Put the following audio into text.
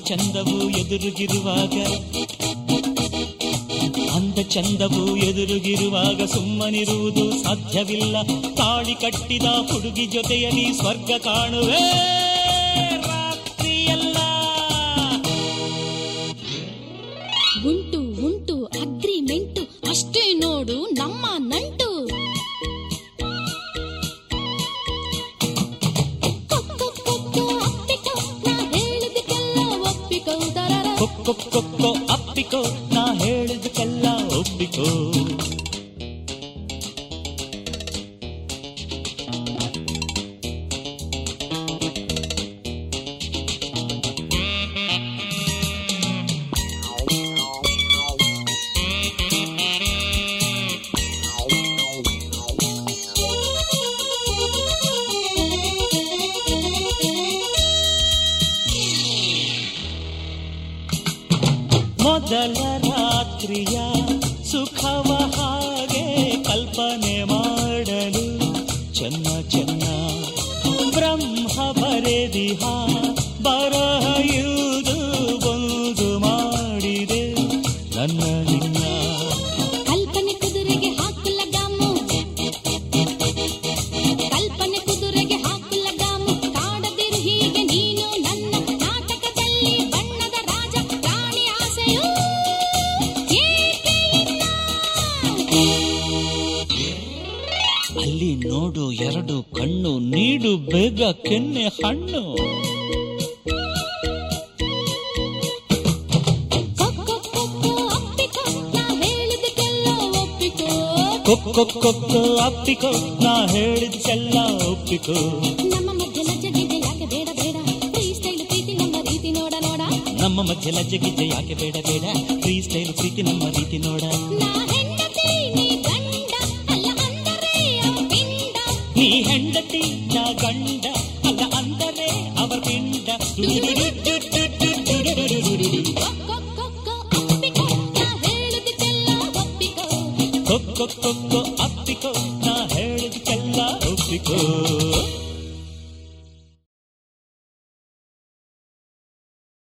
ಚಂದವು ಎದುರುಗಿರುವಾಗ ಅಂದ ಚಂದವು ಎದುರುಗಿರುವಾಗ ಸುಮ್ಮನಿರುವುದು ಸಾಧ್ಯವಿಲ್ಲ. ತಾಳಿ ಕಟ್ಟಿದ ಹುಡುಗಿ ಜೊತೆಯಲ್ಲಿ ಸ್ವರ್ಗ ಕಾಣುವೆ ರಾತ್ರಿಯಲ್ಲ. ಉಂಟು ಉಂಟು ಅಗ್ರಿಮೆಂಟು, ಅಷ್ಟೇ ನೋಡು ನಮ್ಮ ನಂಟು. ಕೊಕ್ಕೊ ಅಪ್ಪಿಕೋ ನಾ ಹೇಳಿದಕ್ಕೆಲ್ಲ ಒಪ್ಪಿಕೋ. ಮೊದಲ ರಾತ್ರಿಯ ಸುಖವ ಹಾಗೆ ಕಲ್ಪನೆ ಮಾಡಲು ಚೆನ್ನ ಚೆನ್ನ ಬ್ರಹ್ಮ ಬರೆದಿಹ ಬರಹ ಇವುದು ಒಂದು ಮಾಡಿದೆ ನನ್ನ ನಿನ್ನ. ಕಲ್ಪನೆ ಕುದುರೆಗೆ ಹಾಕುಲ ಗಾಮು, ಕಲ್ಪನೆ ಕುದುರೆಗೆ ಹಾಕುಲ ಗಾಮು. ಕಾಡದಿರು ಹೀಗೆ ನೀನು ನನ್ನ ನಾಟಕದಲ್ಲಿ ಬಣ್ಣದ ರಾಜ ರಾಣಿ ಆಸೆಯು. ಅಲ್ಲಿ ನೋಡು ಎರಡು ಕಣ್ಣು, ನೀಡು ಬೇಗ ಕೆನ್ನೆ ಹಣ್ಣು. ಕೊಕ್ಕೊ ಅಪ್ಪಿಕೋ ನಾ ಹೇಳಿದೆಲ್ಲ ಒಪ್ಪಿಕೋ. ನಮ್ಮ ಮಧ್ಯೆ ಲಜ್ಜೆಗಿಜ್ಜೆ ಯಾಕೆ ಬೇಡ ಬೇಡ, ಫ್ರೀ ಸ್ಟೈಲ್ ಪ್ರೀತಿ ನಮ್ಮ ರೀತಿ ನೋಡ ನೋಡ. ನಮ್ಮ ಮಧ್ಯೆ ಲಜ್ಜೆಗಿಜ್ಜೆ ಯಾಕೆ ಬೇಡ ಬೇಡ, ಫ್ರೀ ಸ್ಟೈಲ್ ಪ್ರೀತಿ ನಮ್ಮ ರೀತಿ ನೋಡ. ನೀ ಹೆಂಡತಿ ನಾ ಗಂಡ ಅಲ್ಲ ಅಂದರೆ ಅವರ ಪಿಂಡ. ಕೊಕ್ಕೊ ಅಪ್ಪಿಕೋ ನಾ ಹೇಳಿದಕ್ಕೆಲ್ಲ ಒಪ್ಪಿಕೋ.